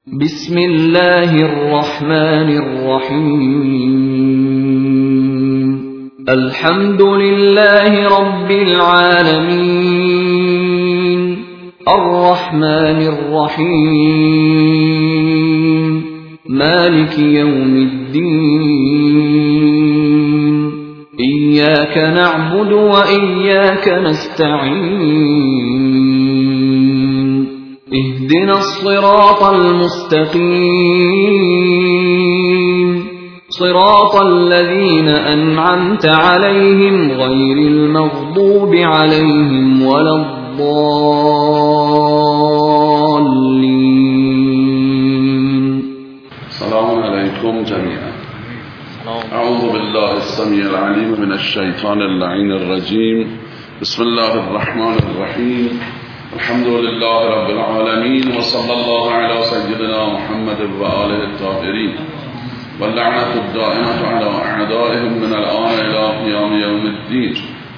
بسم الله الرحمن الرحيم الحمد لله رب العالمين الرحمن الرحيم مالك يوم الدين إياك نعبد وإياك نستعين اهدنا الصراط المستقيم صراط الذين أنعمت عليهم غير المغضوب عليهم ولا الضالين. السلام عليكم جميعا. أعوذ بالله السميع العليم من الشيطان اللعين الرجيم. بسم الله الرحمن الرحيم. الحمد لله رب العالمين وصلى الله على سيدنا محمد وآله الطاهرين واللعنة الدائمة على أعدائهم من الآن إلى قيام يوم الدين.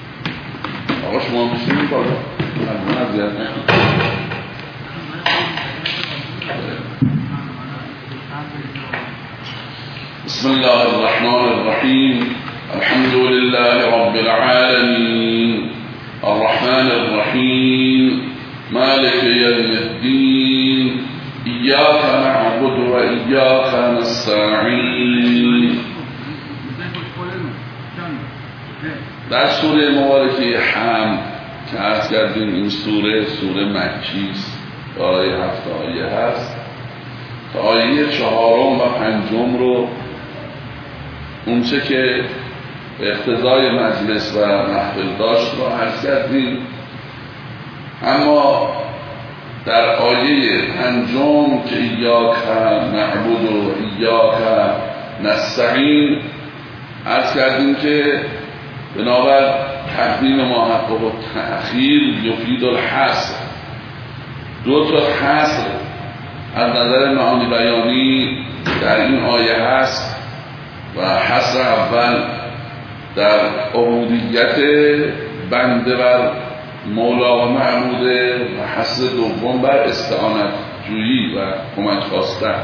بسم الله الرحمن الرحيم. الحمد لله رب العالمين الرحمن الرحيم مالك يوم الدين إياك نعبد وإياك نستعين. در سوره مبارکه حمد که عرض کردیم این سوره مکی است، دارای 7 آیه هست. تا آیه 4 و 5 رو اونچه که به اقتضای مجلس و محفل داشت رو عرض کردیم. اما در آیه 5 که ایاک نعبد و ایاک نستعین عرض کردیم که بنابر تقدیم محقق و تأخیر یفید الحصر، 2 تا حصر از نظر معانی بیانی در این آیه هست و حصر اول در عبودیت بنده بر مولا و معبوده و حصر دوم بر استعانت جویی و کمک خواستن،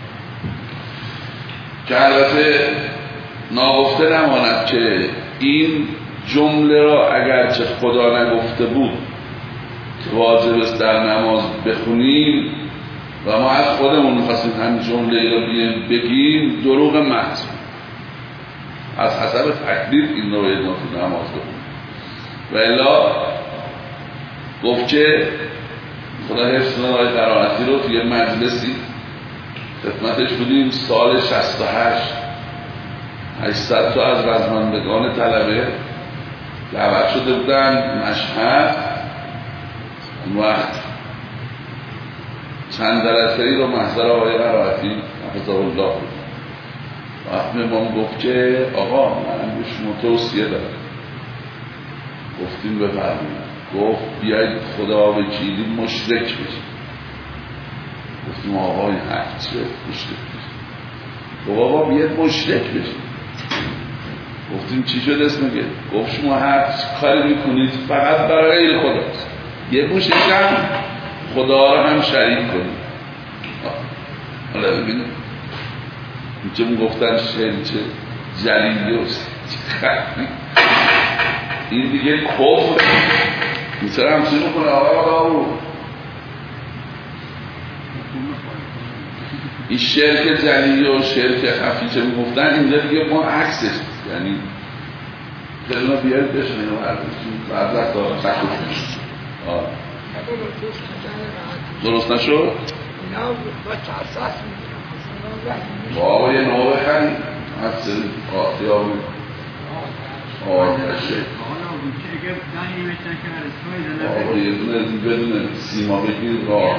که البته ناگفته نماند که این جمله را اگرچه خدا نگفته بود که واجب است در نماز بخونیم و ما از خودمون می‌خواستیم همین جمله را بگیم، دروغ محض از حسب تکلیف این رو نماز بخونیم. و الا گفت که خدا حفظ کنه آقای قرائتی رو توی مجلسی خدمتش بودیم سال 68 800 تا از رزمندگان طلبه دعوت شده بودن مشهد. اون وقت چند جلسه‌ای رو محضر آقای قرائتی حفظه الله بود. وقت امام گفت که آقا من به شما توصیه دارم. گفتیم بفرمایید. گفت بیاید خدا وکیلی مشرک بشید. گفتیم آقای هرچه مشرک بشید. بابا بیاید مشرک بشید. گفتیم چی شد اسمگه؟ گفت شما هر کاری میکنید فقط برای غیر خداست. یه گوشش هم خدا را هم شریک کنید. حالا ببینید اینجا میگفتن چه جلیلیوست این دیگه کفر میتره همچین میکنه. آقا این شرک جلیلی و شرک خفی چه میگفتن اینجا دیگه ما عکسش، یعنی خیلی بیارید بشنیم و برزک دارم تخصیص میشه. درست نشد؟ بابا یه نوع بخریم از سری قاطی آبی آرکشه بابا یه دونه بدونه سیما بگیر راه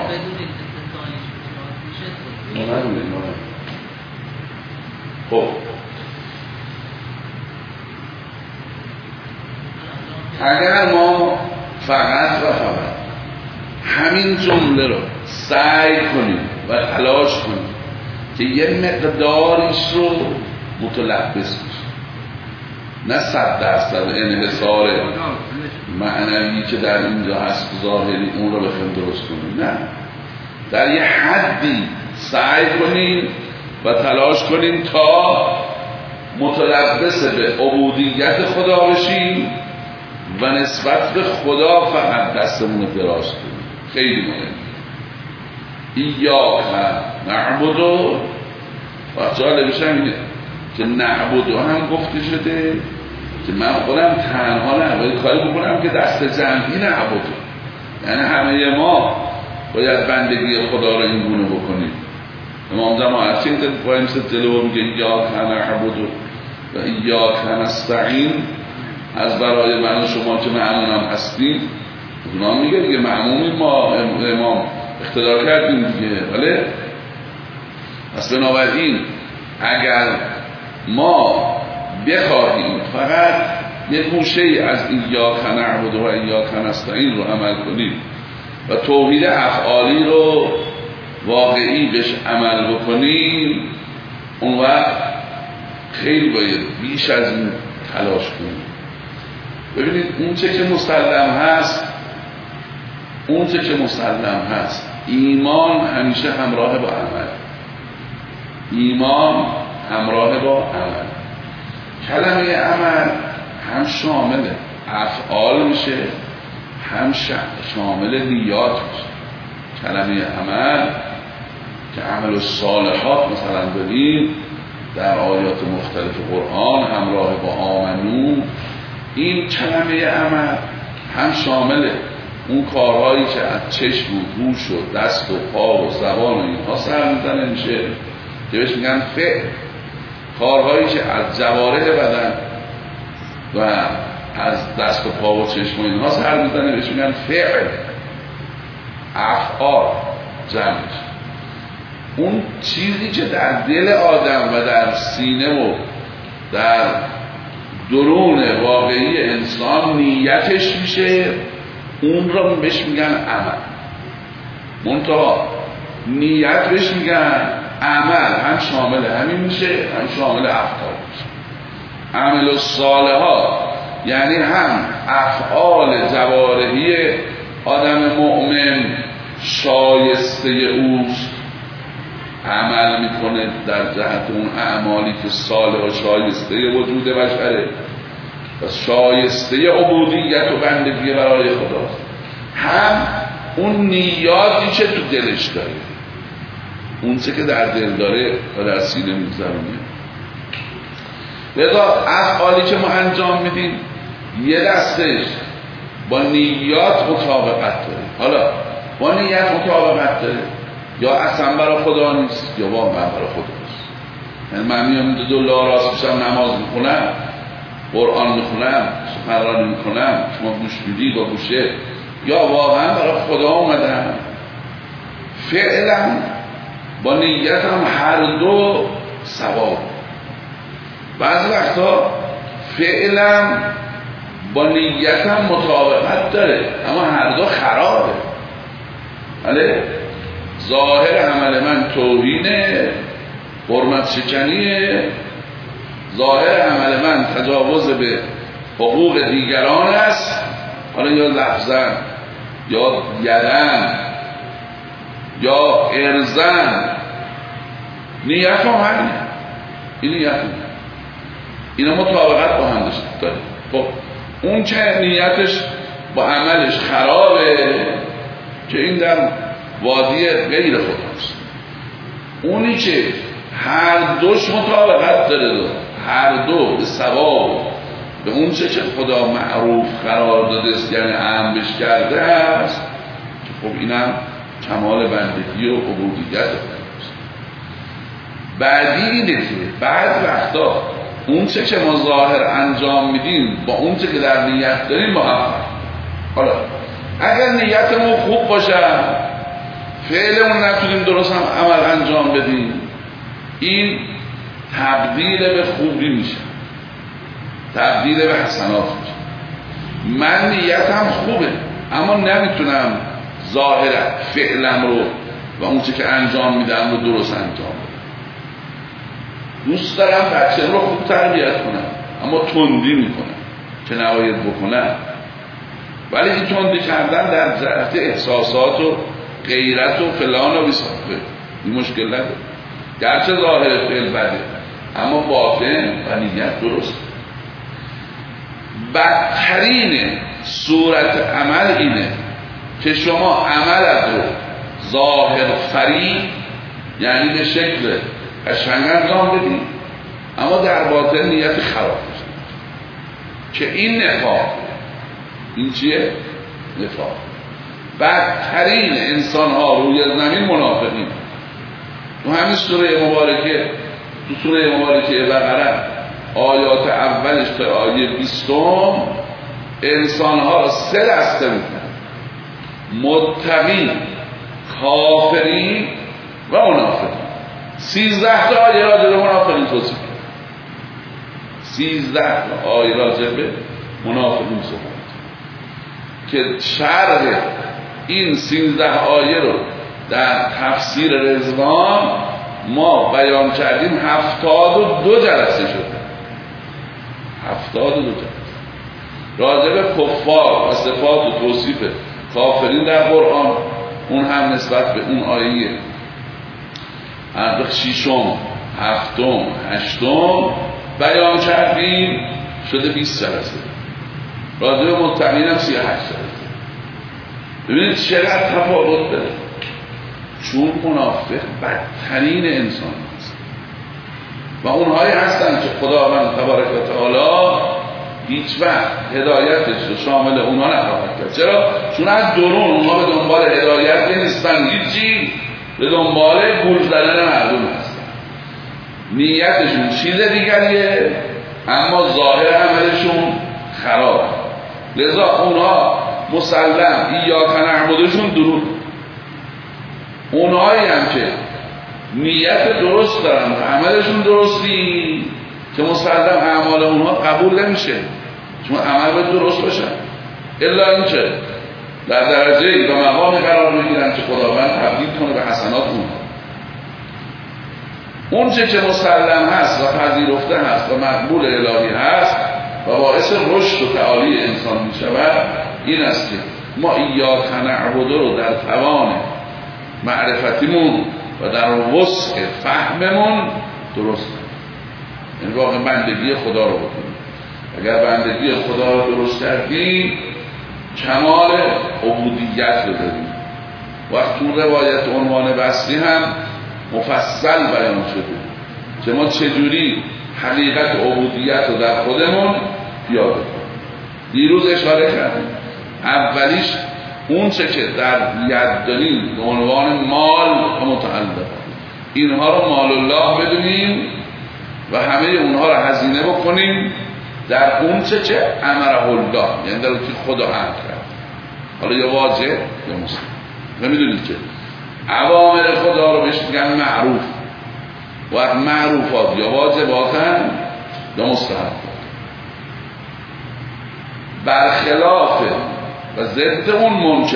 خب اگر ما فقط و فقط همین جمله رو سعی کنیم و تلاش کنیم که یه مقداریش رو متلبس بشیم، نه 100% انحصار معنوی که در اینجا هست ظاهری اون رو بخوایم درست کنیم، نه، در یه حدی سعی کنین و تلاش کنین تا متلبس به عبودیت خدا بشین و نسبت به خدا فقط دستمون رو دراز کنیم. خیلی مهم. ایاک نعبد و جالبش اینه که نعبد هم گفته شده که من خودم تنها نباید کاری بکنم که دست جمعی نعبد، یعنی همه ما باید بندگی خدا رو این گونه بکنیم. امام جماعتی باید مثل جلو میگه ایاک نعبد و ایاک نستعین، از برای من و شما که معمونم هستیم. اونا میگه دیگه معمومی ما امام اختیار کردیم دیگه. ولی پس بنابراین اگر ما بخواهیم فقط یک گوشه از ایاک نعبد و ایاک نستعین رو عمل کنیم و توحید افعالی رو واقعی بهش عمل بکنیم، اون وقت خیلی باید بیش از این تلاش کنیم. ببینید اون چه که مسلم هست ایمان همیشه همراه با عمل. ایمان همراه با عمل. کلمه عمل هم شامل افعال میشه هم شامل نیات میشه. کلمه عمل که عمل الصالحات مثلا داریم در آیات مختلف قرآن همراه با آمنو، این کلمه عمل هم شامل اون کارهایی که از چشم و گوش و دست و پا و زبان و اینها سر میزنه میشه که بهش میگن فعل. کارهایی که از جوارح بدن و از دست و پا و چشم و اینها سر میزنه بهش میگن فعل. افعال جمعش اون چیزی که در دل آدم و در سینه و در درون واقعی انسان نیتش میشه، اون رو بهش میگن عمل. منتها نیت بهش میگن عمل، هم شامل همین میشه هم شامل افعال میشه. عمل الصالحات یعنی هم افعال جوارحی آدم مؤمن شایسته اوست، عمل میکنه در جهت اون اعمالی که صالح و شایسته وجود بشره و شایسته عبودیت و بندگی برای خداست، هم اون نیاتی که تو دلش داره، اون چه که در دل داره و در سینه میگذرونه. لذا افعالی که ما انجام میدیم یه دستش با نیات مطابقت داره. حالا با نیت مطابقت داره یا اصلا برای خدا نیست یا واقعا برای خدا نیست. یعنی من میام دو راست میشم نماز میخونم، قرآن میخونم، سخنرانی میکنم، شما گوش میدی با گوشه، یا واقعا برای خدا اومدم. فعلا با نیتم هر دو ثواب. بعضی وقتا فعلا با نیتم مطابقت داره اما هر دو خرابه. ولی ظاهر عمل من توهینه، حرمت شکنیه، ظاهر عمل من تجاوز به حقوق دیگران است، حالا یا لفظاً یا یدن یا ارزن، نیت هم همینه. این نیت هم اینا مطابقت با هم داره. خب اون که نیتش با عملش خرابه که این در وادی غیر خداست. اونی که هر دوش مطابقت داره، هر دو به ثواب به اون چه که خدا معروف قرار داده است، یعنی امرش کرده است، خب اینم کمال بندگی و عبودیت است. بعدی اینه که بعد وقتا اون چه که ما ظاهر انجام میدیم با اون چه که در نیت داریم موفق. حالا اگر نیتمون خوب باشه، فعلمون نتونیم درست هم عمل انجام بدیم، این تبدیل به خوبی میشه، تبدیل به حسنات میشه. من نیتم خوبه اما نمیتونم ظاهر فعلم رو و اون چه که انجام میدم رو درست انجام بدم. دوست دارم بچه رو خوب تربیت کنم اما تندی میکنم که نباید بکنم. ولی این تندی کردن در جهت احساسات و غیرت و فلان و بیسافه این مشکل نداره، گرچه ظاهر فعل بده اما باطن و نیت درست. بدترین صورت عمل اینه که شما عملت رو ظاهر فریب، یعنی به شکل قشنگ انجام بدید اما در باطن نیت خراب بشه، که این نفاق. این چیه؟ نفاق. بدترین انسان ها روی زمین منافقین. تو همین سوره مبارکه، تو سوره مبارکه بقره آیات اولش تا آیه 20 انسان ها را 3 دسته میکنن: متقین، کافرین و منافقین. 13 تا آیه راجع به منافقین توصیف کرد. 13 تا آیه راجع به منافقین صحبت که شرح این 13 آیه رو در تفسیر رضوان ما بیان کردیم. 72 جلسه شده. 72 جلسه راجع به کفار و صفات و توصیف کافرین در قرآن، اون هم نسبت به اون آیه 6م، 7م، 8م بیان کردیم، شده 20 جلسه. راجع به متقین هم 38 جلسه. ببینید چقدر تفاوت داره، چون منافق بدترین انسان هست و اونهایی هستن که خداوند تبارک و تعالی هیچ وقت هدایتش رو شامل اونها نخواهد کرد. چرا؟ چون از درون اونها به دنبال هدایت نیستن، هیچی، به دنبال گول زدن مردم هستن. نیتشون چیز دیگریه اما ظاهر عملشون خراب. لذا اونها مسلم ایاک نعبدشون درود. اونهایی هم که نیت درست دارن و عملشون درستی که مسلم اعمال اونها قبول نمیشه، چون عمل باید درست باشه، الا اینکه در درجه و مقام قرار بگیرن که خداوند تبدیل کنه به حسنات اونها. اون چه مسلم هست و پذیرفته هست و مقبول الهی هست و باعث رشد و تعالی انسان می شود، این است که ما ایاک نعبد رو در توان معرفتیمون و در وسع فهممون درست، یعنی واقع بندگی خدا رو بکنیم. اگر بندگی خدا رو درست کردیم کمال عبودیت رو داریم. وقت تو روایت عنوان بسری هم مفصل بیان شده که ما چجوری حقیقت عبودیت رو در خودمون پیاده کنیم. دیروز اشاره کردیم اولیش اون چه که در ید داریم به عنوان مال و متعلق، اینها رو مال الله بدونیم و همه اونها رو هزینه بکنیم در اون چه که امره الله، یعنی در اون که خدا امر کرد. حالا یا واجب یا مستحب. نمیدونید که اوامر خدا رو بهش میگن معروف و معروفات یا واجباتن یا مستحب. برخلاف و ضد اون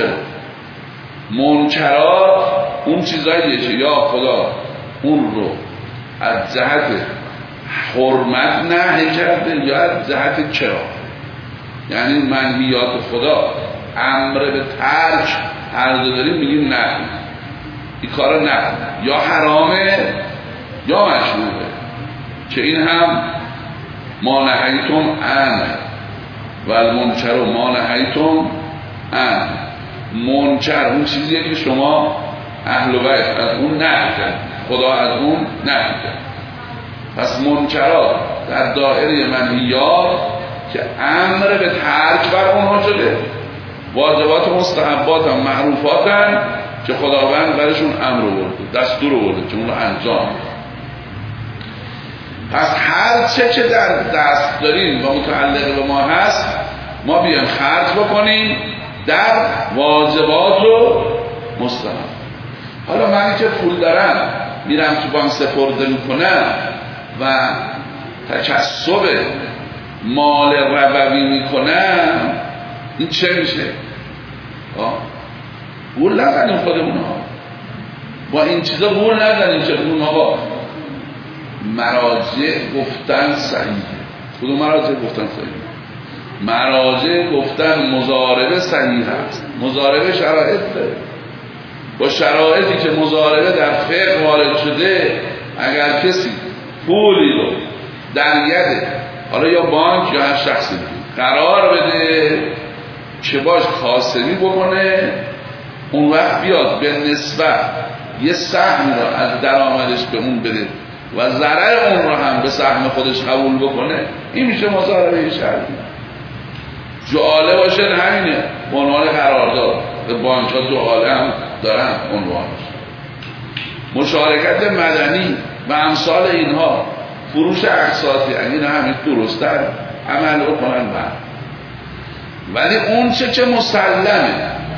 منکرات اون چیزاییه که یا خدا اون رو از جهت حرمت نهی کرده یا از جهت کرام، یعنی منهیات خدا امر به ترک هر دو داریم میگیم نه، این کارا نه، یا حرامه یا مشروعه، که این هم ما نهیتم عنه و المنکر ما نهیتم عنه. منکر اون چیزیه که شما اهل بیت از اون نهی کرد، خدا از اون نهی کرد. پس منکرات در دایره منهیات که امر به ترک بر اونها شده، واجبات و مستحبات هم معروفات هم که خداوند برشون امر ورده، دستور ورده که اون رو انجام. پس هر چه که در دست داریم و متعلق به ما هست ما بیان خرج بکنیم در واجبات و مستحب. حالا من که پول دارم میرم تو بانک سپرده میکنم و تکسب مال ربوی میکنم، این چه میشه؟ گول نزنیم خودمون ها با این چیزا، گول نزنیم که اون ها مراجع گفتن صحیحه. کدوم مراجع گفتن صحیحه؟ مراجع گفتن مضاربه صحیح هست، مضاربه شرایط داره. با شرایطی که مضاربه در فقه وارد شده، اگر کسی پولی رو در ید حالا یا بانک یا هر شخصی قرار بده که باش کاسبی بکنه، اون وقت بیاد به نسبت یه سهم رو از درآمدش به اون بده و ضرر اون رو هم به سهم خودش قبول بکنه، این میشه مضاربه شرعی. جعاله باشه همینه، به عنوان قرارداد. بانک ها جعاله هم دارن عنوانش. مشارکت مدنی و امثال اینها، فروش اقساطی، این همین درست‌تر عمل بکنن. ولی اون چه مسلمه،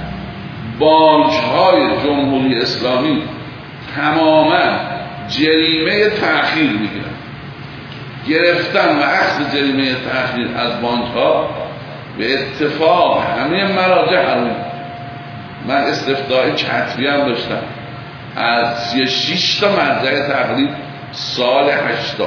بانک های جمهوری اسلامی تماما جریمه تأخیر میگیرن. گرفتن و اخذ جریمه تأخیر از بانک ها به اتفاق همه مراجع حرام. من استفتاء کتبی هم داشتم از 36 تا مرجع تقریب سال 80،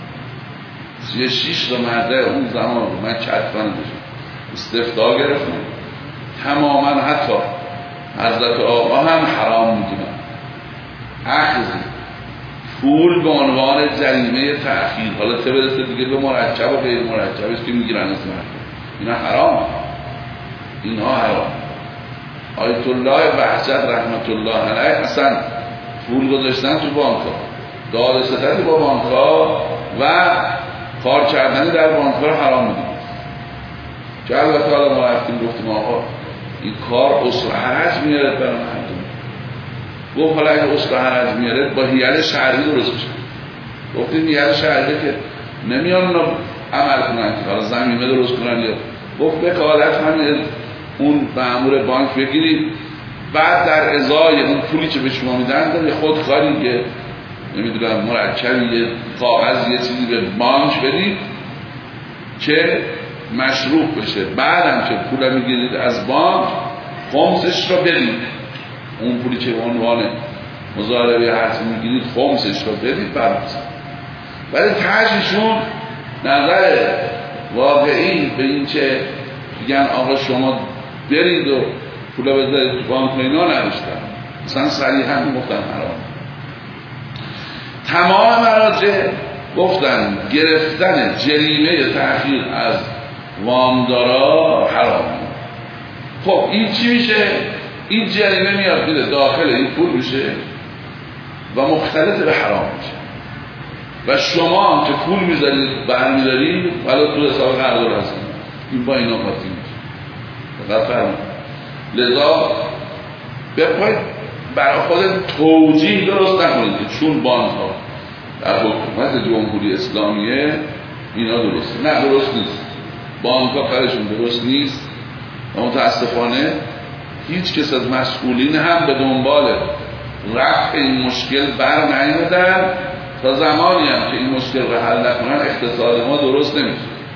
36 تا مرجع اون زمان رو من کتبا داشتم استفتاء گرفتم، تماما حتی حضرت آقا هم حرام میدونن اخذ پول به عنوان جریمه تأخیر. حالا چه برسه دیگه به مرکب و غیر مرکبش که میگیرن از مردم، اینا حرام، اینها حرام. آیت الله بهجت رحمت الله علیه اصلا پول گذاشتن تو بانک ها، داد ستدی با بانک ها و کار کردن در بانک ها رو حرام میدونن. که البته حالا ما رفتیم گفتیم آقا این کار اصل حرج میاره برای مردم. گفت حالا اگه اصل حرج میاره با هیئت شهری درست میشه. گفتیم هیئت شهری که نمیان اونا عمل کنن که حالا زمینه درست کنن، یا گفت وکالت همین اون مأمور بانک بگیرید، بعد در ازای اون پولی که به شما میدن یه خودکاری که نمیدونم مرکبی یه کاغذ یه چیزی به بانک بدید که مشروع بشه. بعدم که پول میگیرید از بانک خمسش رو بدید، اون پولی که به عنوان مضاربه هرچی میگیرید خمسش رو بدید برمزید. ولی تجشون نظر واقعی به این که میگن آقا شما برید و پولا بذارید تو بانک، اینا نداشتن، مثلا صریحا گفتن حرام. تمام مراجع گفتن گرفتن جریمه تأخیر از وامدارا حرام. خب این چی میشه؟ این جریمه میاد میره داخل این پول میشه و مختلط به حرام میشه و شما هم که پول میذارید برمیدارید ولی تو حساب قرارداد هستید، این با اینا قاطی میشه. فقط فرمون لذا بپاید برای خود توجیه درست نکنید که چون بانک ها در حکومت جمهوری اسلامیه اینا درسته. نه درست نیست، بانک ها کارشون درست نیست و متاسفانه هیچ کس از مسئولین هم به دنبال رفع این مشکل بر نیامدن تا زمانی هم که این مشکل رو حل نکنن اقتصاد ما درست نمیشه.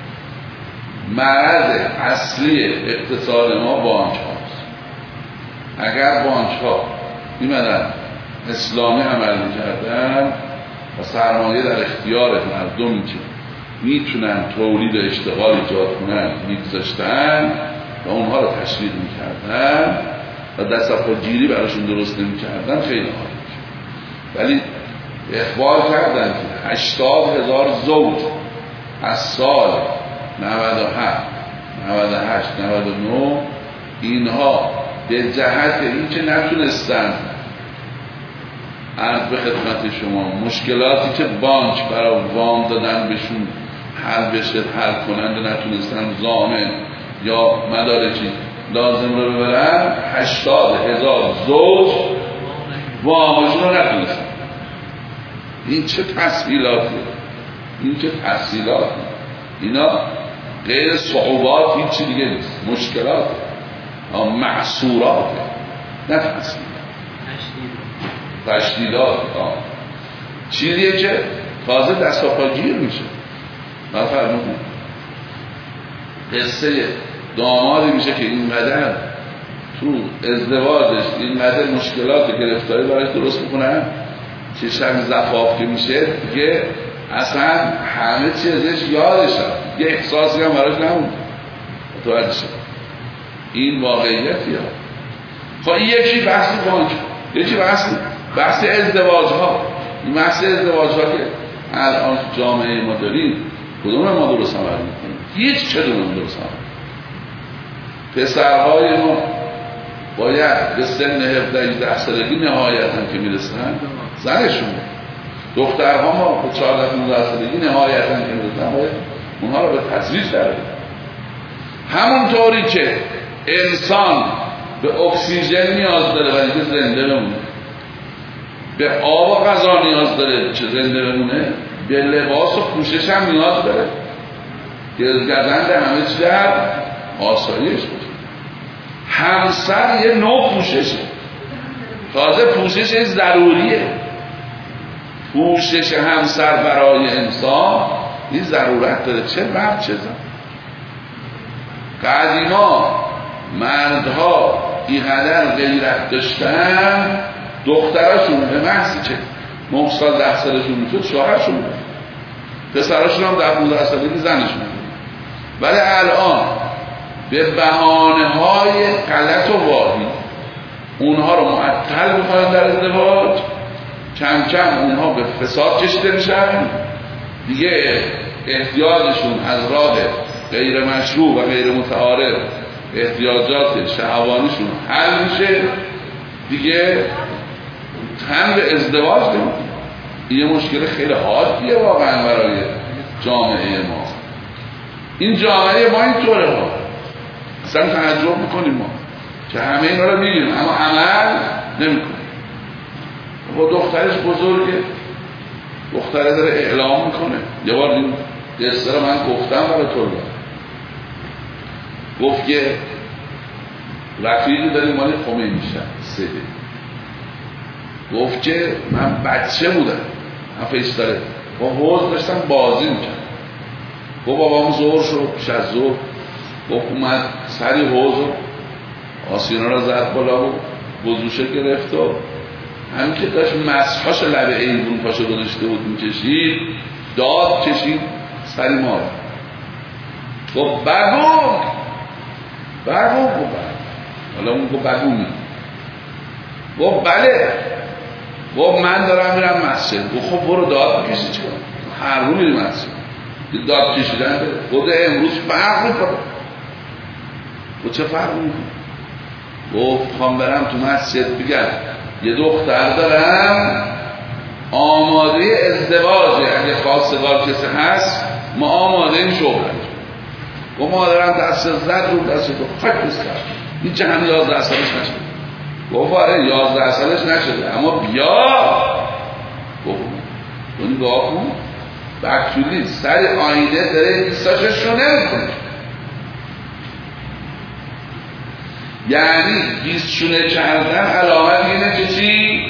مرض اصلی اقتصاد ما بانک هاست. اگر بانک ها میمدن اسلامی عمل میکردن و سرمایه در اختیار مردمی که میتونن تولید و اشتغال ایجاد کنن میگذاشتن و اونها رو تشویق میکردن و دست پاگیری براشون درست نمیکردن خیلی عالی میشه. ولی اخبار کردن که 80,000 زوج از سال 97 98 99 اینها به جهت این که نتونستن عرض به خدمت شما مشکلاتی که بانک برای وام دادن بهشون حل بشه حل کنند و نتونستن ضامن یا مدارکی لازم رو ببرن، 80,000 زوج وامشون رو نتونستن. این چه تسهیلاتی؟ این چه تسهیلاتی؟ اینا غیر صعوبات هیچی دیگه نیست، مشکلات محصورات، نه تشدیدات چیزیه که تازه دست و پاگیر میشه. مثلا قصه دامادی میشه که اینقدر تو ازدواجش اینقدر مشکلات و گرفتاری براش درست میکنن که شب زفاف که میشه دیگه اصلا همه چی ازش یادش هست، یه احساسی هم براش نمون. متوجه شد این واقعیتی ها. خب این یکی بحث بانک. یکی بحث ازدواج ها. این بحث ازدواج ها که الان جامعه ما داریم کدوم ما درست عمل میکنیم؟ هیچ کدوم درست عمل. پسرهای ما باید به سن 17-18 سالگی نهایتا که میرسن زنشون، دخترها ما به 14-15 سالگی نهایتا که میرسن باید اونها رو به تدریج درآورد. همونطوری که انسان به اکسیژن نیاز داره برای که زنده بمونه، به آب و غذا نیاز داره چه زنده بمونه، به لباس و پوشش هم نیاز داره که گزند همه چی در آسایش باشه. همسر یه نوع پوششه، تازه پوشش ضروریه. پوشش همسر برای انسان این ضرورت داره، چه مرد چه زن. قدیما مردها اینقدر غیرت داشتن، دختراشون به محض که 9 سال 10 سالشون میشد شوهرشون بود، پسراشون هم 10-15 سالگی زنشون بود. ولی الان به بهانه‌های غلط و واهی اونها رو معطل می‌کنن در ازدواج، کم کم اونها به فساد کشیده میشن، دیگه احتیاجشون از راه غیر مشروع و غیر متعارف احتیاجات شهوانیشون حل میشه، دیگه تن به ازدواج نمی‌کنن. این یه مشکل خیلی حادیه واقعا برای جامعه ما. این جامعه ما اینطوره ها، اصلا تعجب میکنیم ما که همه اینا رو میگیم اما عمل نمیکنیم. با دخترش بزرگه، دختره داره اعلام میکنه. یه بار این قصه رو من گفتم برای تو، گفت که رفیقی داریم مال خمینی شهر، گفت که من بچه بودم، من فیستاره با حوض داشتم بازی میکرد. گفت بابام زور شد، پیش از زور گفت اومد سری حوض و آسینا را زد بالا و وضوشه گرفت و همین که داشت مسحاش لبه ایدون پاشو گذاشته بود میکشید، داد کشید سری ما را گفت بگو حالا اون گفت بگو می گفت بله. گفت من دارم میرم مسجد. گفت خب برو داد بکشی چه هر رو میری مسجد داد کشیدن خود امروز فرق میکنه. گفت چه فرق میکنه؟ گفت خوام برم تو مسجد بگم یه دختر دارم آماده ازدواجه، اگه خواستگار کسی هست ما آماده این شغل. گفت مادرم دست زد رو دست تو خاک بسکر این جهن 11 سالش نشده. گفت آره 11 سالش نشده اما بیا. گفت تو نگاه کن بکتولی سر آینه داره ایستاشش رو نمیکنه، یعنی گیسشونه کردن علامت اینه که چی؟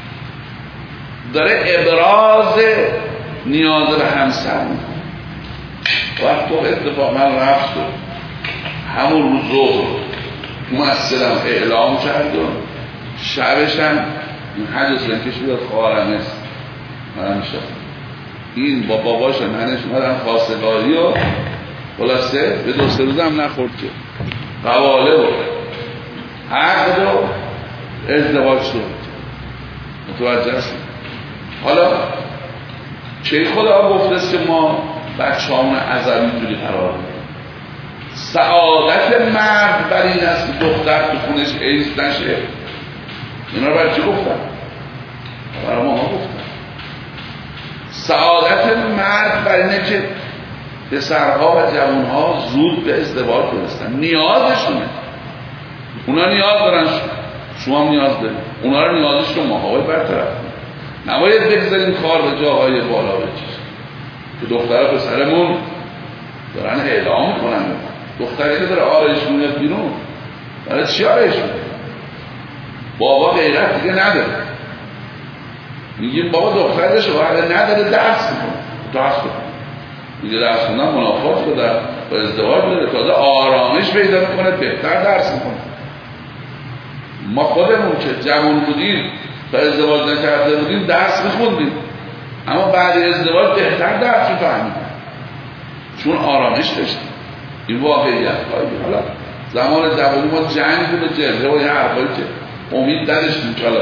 داره ابراز نیاز به همسر میکنه. وقت تو اتفاق من رفت و همون روز ظهر مؤثرم اعلام کرد و شبشم این حدث لنکش بیاد خوارم است من میشم این با باباش ننش اومدن خواستگاری و خلاصه به 2-3 روز هم نخورد که قواله بود عقد و ازدواج شد. متوجه هستیم؟ حالا چه خدا گفته است که ما بچه همون عذبی جوری قرار بدیم؟ سعادت مرد بر این است که دختر تو خونش ایست نشه. اینا رو برای چی گفتن؟ برای ما گفتن سعادت مرد بر اینه که پسرها و جوانها زود به ازدواج برسن. نیازشونه، اونا نیاز دارن، شما هم نیاز دارید. اونا رو نیازش رو ماهای برطرف کنید. نباید بگذاریم کار به جاهای بالا بکشه که دختر پسرمون دارن اعلام میکنن دختری که داره آرایش میاد بیرون برای چی آرایش میاد؟ بابا غیرت دیگه نداره. میگیم بابا دخترش وقت نداره درس میکنه میگه درس خوندن منافات رو در ازدواج داره، تازه آرامش پیدا میکنه، بهتر درس میکنه. ما خودمون که جوان بودیم و ازدواج نکرده بودیم درس میخوندیم اما بعد ازدواج بهتر درس میفهمیم چون آرامش داشتیم. این واقعیت حالا زمان جوانی ما جنگ بود و جبهه و یه حرفایی که امید نداشتیم که حالا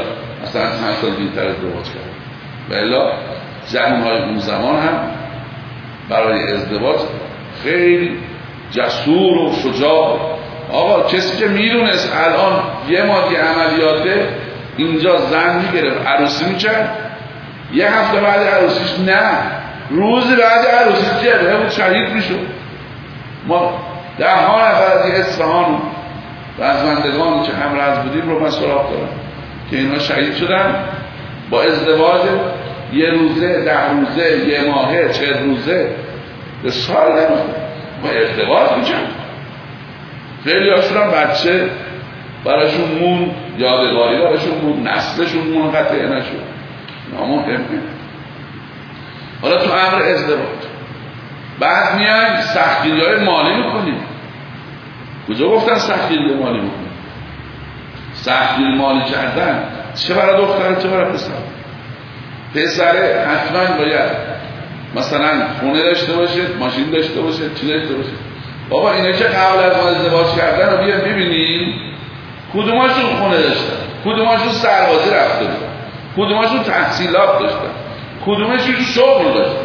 مثلا چند سال دیرتر ازدواج کرد. والا جوان‌های اون زمان هم برای ازدواج خیلی جسور و شجاع. آقا کسی که میدونست الان یه ماه دیگه عملیاته اینجا زن میگرفت عروسی میکرد، یه هفته بعد عروسیش نه روزی بعد عروسیش جبهه بود شهید میشد. ما 10 نفر از اصفهان و از بندگان که همراه بودیم رو من سراغ دارم که اینا شهید شدن با ازدواج یه روزه، 10 روزه، یه ماهه، 40 روزه، به سال نمیخواد با ازدواج میکنن. خیلی هاشون هم بچه براشون مون، یادگاری براشون مون، نسلشون منقطع نشد. نامهمه. حالا تو امر ازدواج بعد میایم سختگیری‌های مالی میکنیم. کجا گفتن سختگیری مالی میکنیم؟ سختگیری مالی کردن چه برای دختره چه برای پسر. پسره حتما باید مثلا خونه داشته باشه، ماشین داشته باشه، چی داشته باشه. بابا اینا که قبل از ما ازدواج کردن رو بیان ببینیم کدوماشون خونه داشتن، کدوماشون سربازی رفته بودن، کدوماشون تحصیلات داشتن، کدومشون شغل داشتن.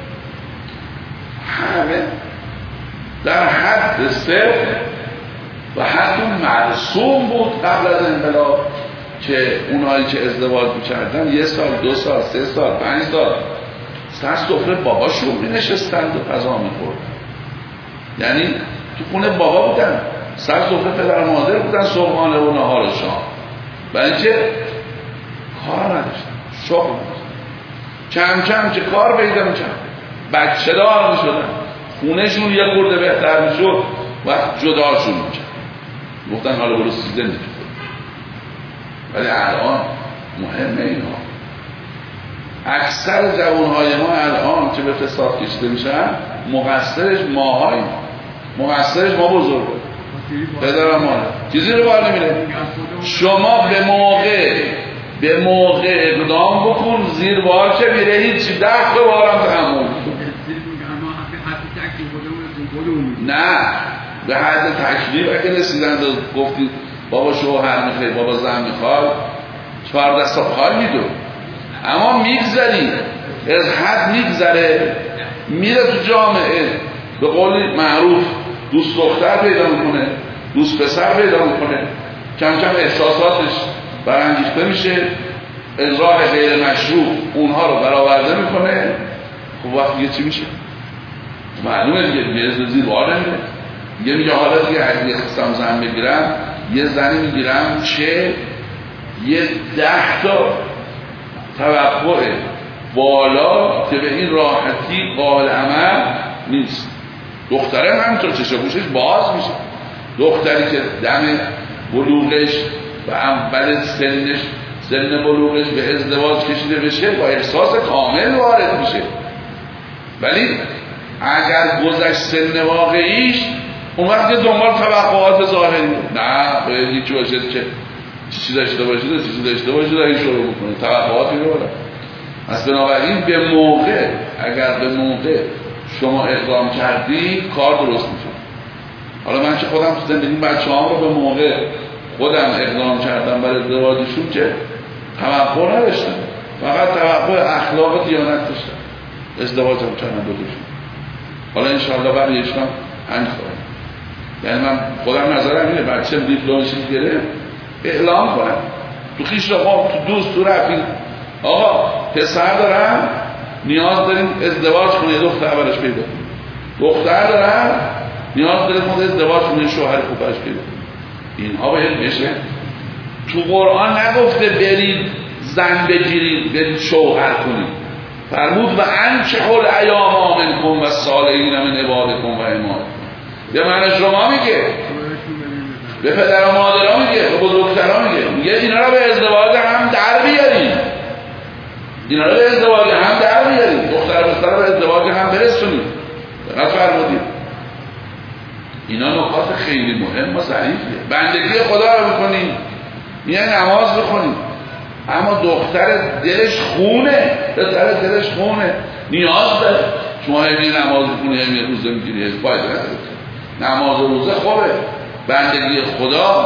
همه در حد صفر و حتی مرسوم بود قبل از انقلاب که اونهایی که ازدواج می‌کردن 1 سال، 2 سال، 3 سال، 5 سال سر سفره باباشون می‌نشستند و غذا می‌خوردن. یعنی تو خونه بابا بودن، سر سفره پدر و مادر بودن، صبحانه و نهار و شام. برای اینکه کار نداشتن، شغل نداشتن. کم کم که کار پیدا می‌کردن، بچه دار می‌شدن، خونهشون یه خورده بهتر می‌شد و جداشون می‌کرد. گفتن حالا برو سیزن می‌کنه. ولی الان مهمه اینا. اکثر جوانهای ما الان که به فساد کشیده میشن مقصرش ماهاییم، مقصرش ما بزرگ پدر و مادر. چیزی رو بار نمیره. شما به موقع اقدام بکن، زیر بار که میره هیچی 10 بارم تحمل نه به حد تکلیف اگه رسیدن گفتید بابا شوهر میخوای، بابا زن میخواد، 4 دستا پای میدو. اما میگذری از حد میگذره، میره تو جامعه به قول معروف دوست دختر پیدا میکنه، دوست پسر پیدا میکنه، کم کم احساساتش برانگیخته میشه، اجرای غیر مشروع اونها رو برآورده میکنه. خب وقت دیگه چی میشه؟ معلومه دیگه زیر بار نمیره. دیگه میگه حالا دیگه اگه یه خستم زن بگیرم، یه زنی میگیرم چه یه 10 تا توقع بالا که به این راحتی قابل عمل نیست. دختره همینطور چشم گوشش باز میشه. دختری که دم بلوغش و اول سن بلوغش به ازدواج کشیده بشه با احساس کامل وارد میشه. ولی اگر گذشت سن واقعیش اون وقت دنبال توقعات ظاهری نه باید یکی باشه که چیزی داشته باشه این شروع بکنه توقعاتی رو بالا. از بنابراین به موقع اگر به موقع شما اقدام کردی کار درست میشه. حالا من که خودم تو زندگی بچه‌هام رو به موقع خودم اقدام کردم برای ازدواجشون که توقع نداشتم، فقط توقع اخلاق و دیانت داشتم. ازدواجم کردم دوشون. حالا انشاءالله برایشم همین خواهد. یعنی من خودم نظرم اینه بچه دیپلمش گرفت اعلام کنم تو خیش رقم، تو دوست، تو رفیق، آقا پسر دارم نیاز داریم ازدواج کنه، دختر برش پیدا کنه. دختر دارم نیاز داریم خود ازدواج کنه، شوهر خوب برش پیدا کنه. اینها باید بشه. تو قرآن نگفته برید زن بگیرید برید شوهر کنید، فرمود و انکحوا الایام منکم و الصالحین من عبادکم و امائکم. به من شما میگه، به پدر و مادرها میگه، به بزرگترها میگه اینا رو به ازدواج هم در بیارید، اینا رو به ازدواج هم در بیارید، دختر پسر رو به ازدواج هم برسونید. دقت فرمودید. اینا نکات خیلی مهم و ظریفیه. بندگی خدا رو بکنید، میای نماز بخونید، اما دختر دلش خونه، پسر دلش خونه، نیاز داره. شما همی نماز بخونی، همی روزه میگیری، فایده نداره. نماز و روزه خوبه، بندگی خدا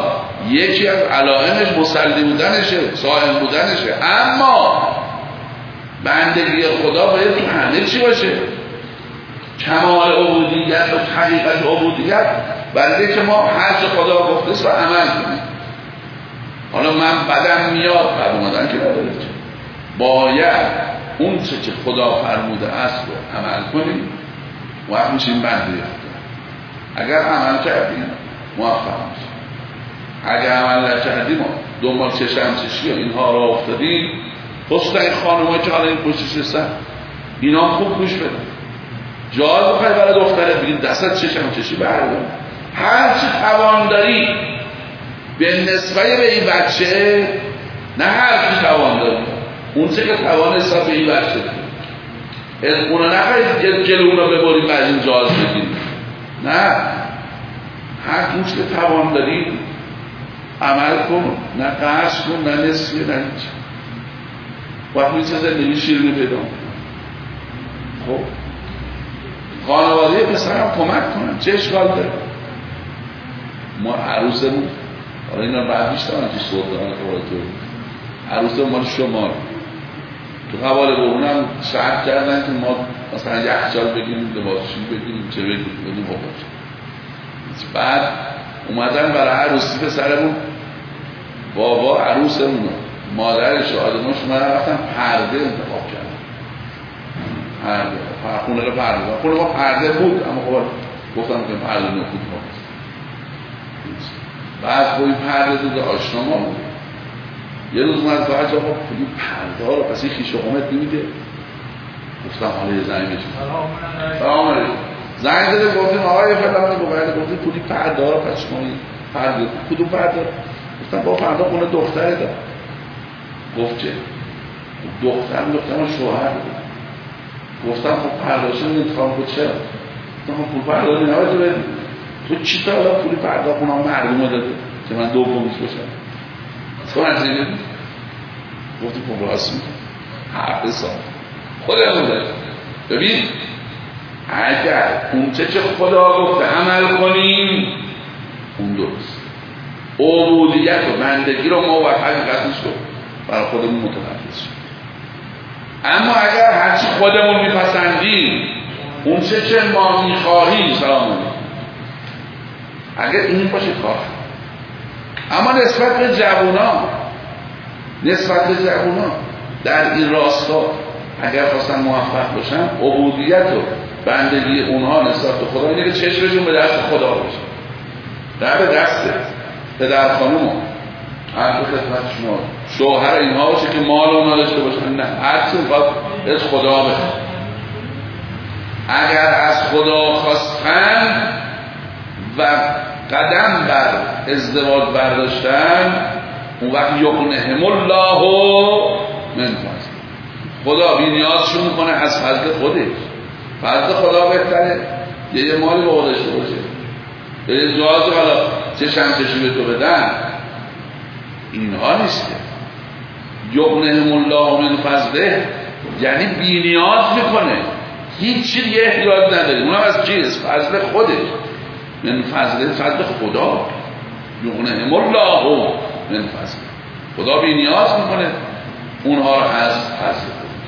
یکی از علائمش مسلی بودنشه، صائم بودنشه، اما بندگی خدا باید تو همه چی باشه. کمال عبودیت و حقیقت عبودیت بنده که ما هر چه خدا گفته است و عمل کنیم. حالا من بدم میاد، بد اومدن که نداره، باید اون چه که خدا فرموده است رو عمل کنیم، وقت میشیم بنده خدا. اگر عمل کردیم موفق میشیم، اگر عمل نکردیم دنبال چشمچشی و اینها را افتادیم. خصوصا این خانم‌ها که حالا این پشتش هستن، اینا خوب گوش بدن. جاز بخوای برای دخترت بگید دستت چشمچشی بردار، هر چی توان داری به نسبت به این بچه، نه هر چی توان داری، اون چه که توان حساب به این بچه داری، اونا نخواهید جلو اونا ببرید بعد این جاز بگید، نه، هر اون چه که توان داری عمل کن، نه قرص کن، نه نسیه، نه هیچ. وقت میچه زندگی شیرینی پیدا. خب خانواده پسرم کمک کنن، چه اشکال داره؟ ما عروسمون، حالا اینا بعد بیشترن که صورت دارن خوراتور، عروسمون مال شما تو قبال بهونم شرط کردن که ما مثلا یخچال بگیریم، لباسشویی بگیریم، چه بگیریم خوباش. بعد اومدن برای عروسی پسرمون، بابا عروسمون مادرش و آدماش اومدن رفتن پرده انتخاب کردن. پرده خونه رو پرده، خونه ما پرده بود، اما خب گفتم که پرده نخود هست. بعد خب این پرده دو آشنا ما بود. یه روز اومد باید آقا این پرده ها رو پس این خیش و قومت نمیده. گفتم حالا یه زنگ بشیم، سلام علیکم. زنگ زده گفتیم آقای فلانی بگرده، گفتیم پولی پرده ها رو پس شما این پرده کدوم پرده؟ گفتم با پرده خونه دختره دار. گفت چه؟ دخترم شوهر بود. گفتم خب پرداشون انتخاب بود چرا؟ گفتم خب پول پرداشون نباید تو بدیم. تو چی تا حالا پولی پرداشون هم مردم رو داده که من دومیش باشم؟ تو نزدی بدیم؟ گفتی خب راست میگم، حرف حساب خودمون داریم. ببین اگر اون چه خدا گفته عمل کنیم اون درست، عبودیت و بندگی رو ما وقت حقیقتش رو برای خودمون متنفذ شد. اما اگر هرچی خودمون میپسندیم، اون چه ما میخواهیم، سلام علیکم، اگر این باشه کار. اما نسبت به جوونا در این راستا اگر خواستن موفق باشن، عبودیت و بندگی اونها نسبت به خدا اینه که چشمشون به دست خدا باشه، نه به دست پدر خانوم هر دو خدمت شما شوهر اینها باشه که مال و نداشته باشن، نه، هر چی میخواد از خدا بخواد. اگر از خدا خواستن و قدم بر ازدواج برداشتن، اون وقت یغنهم الله من فضله، خدا بی نیازشون میکنه از فضل خودش. فضل خدا بهتره یه مالی با داشته باشه، یه جواز حالا چشمچشی به تو بدن، اینها نیست. یغنهم الله من فضله یعنی بی نیاز میکنه، هیچ چیز دیگه احتیاج نداری، اونم از چیز فضل خودش. من فضله فضل خدا، یغنهم الله من فضله، خدا بی نیاز میکنه اونها رو از فضل خودش.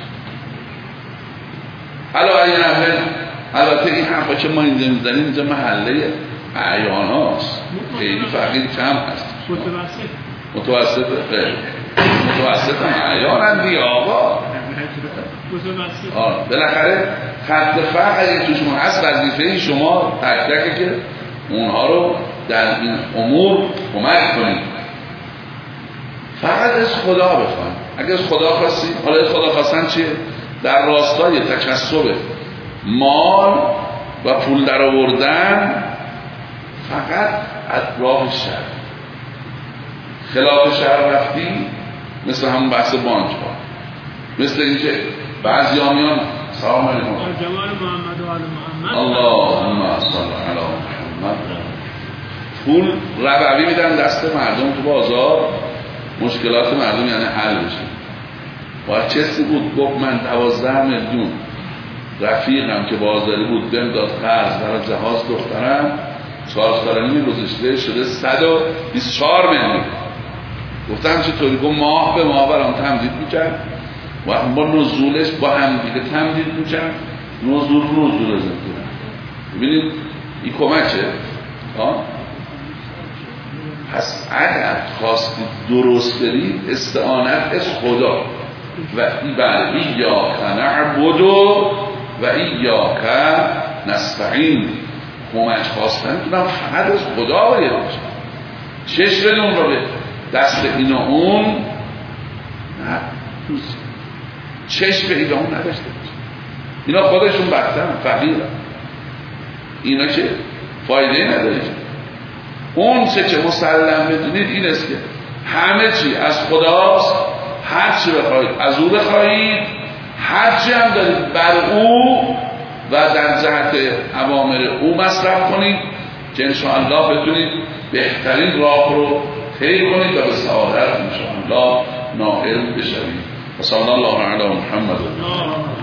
البته این حرفا که ما اینجا میزنیم اینجا محله اعیان هاست، خیلی فقیر کم هست. متوسط هم اعیان هم دیگه آقا. بالاخره خط فرق اگه تو شما هست، وظیفه شما تک تکه که اونها رو در این امور کمک کنید. فقط از خدا بخوان. اگه از خدا خواستید، حالا از خدا خواستن چیه؟ در راستای تکسب مال و پول در آوردن فقط از راه شر. خلاف شر رفتی مثل همون بحث بانک ها، مثل اینکه بعضی آمیان سلام علیکم جمال محمد و آل محمد اللهم صل علی محمد، پول ربوی میدن دست مردم تو بازار، مشکلات مردم یعنی حل بشه. و چیزی بود گفت من 12 میلیون رفیقم که بازاری بود بهم داد قرض برای جهاز دخترم، 4 گذشته شده 124 میلیون. گفتم چطوری؟ گفت ماه به ماه برام تمدید میکرد و با نزولش با هم دیگه تمدید میکرد، نزول ازم کنم. ببینید این کمکه. پس اگر خواستید درست برید استعانت از خدا و ایاک نعبد و ایاک نستعین. کمک خواستن که فقط از خدا باید باشه. چشم اون رو به دست این و اون نه، چشم این و اون نداشته باشه. اینا خودشون بدترن، فقیرن، اینا که فایده نداره. اون چه مسلم بدونید این است که همه چی از خداست، هر چی بخواید از او بخواید، هر چی هم دارید بر او و در جهت اوامر او مصرف کنید که انشاءالله بتونید بهترین راه رو طی کنید و به سعادت انشاءالله نائل بشوید. و صلی الله علی محمد.